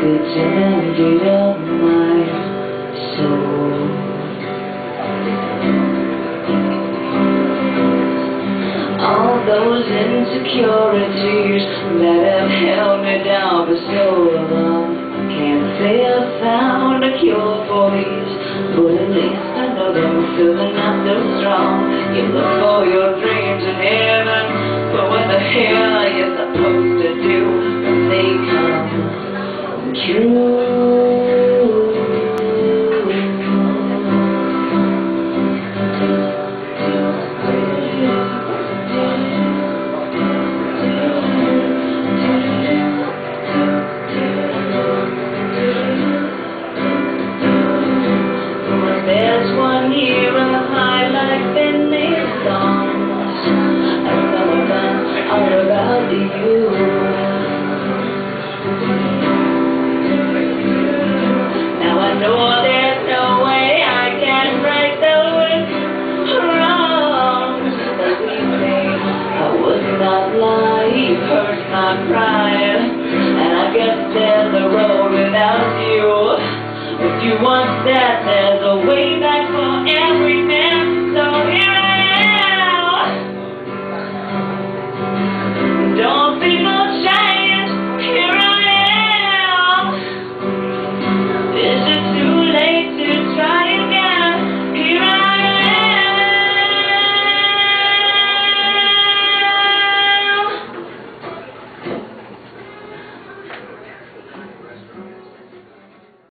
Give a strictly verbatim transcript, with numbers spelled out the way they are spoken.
it's emptied up my soul. All those insecurities that have held me down for so long, can't say I found a cure for these, but at least I know that I'm still not so strong. You look for your dreams in heaven, but what the hell are you supposed to do when they come true? There's one here a high like Bentley songs, and some of them are about you. Now I know there's no way I can right those wrongs, but we say I would not lie, you hurt my pride, and I guess there's a road without you. If you want that, there's a way back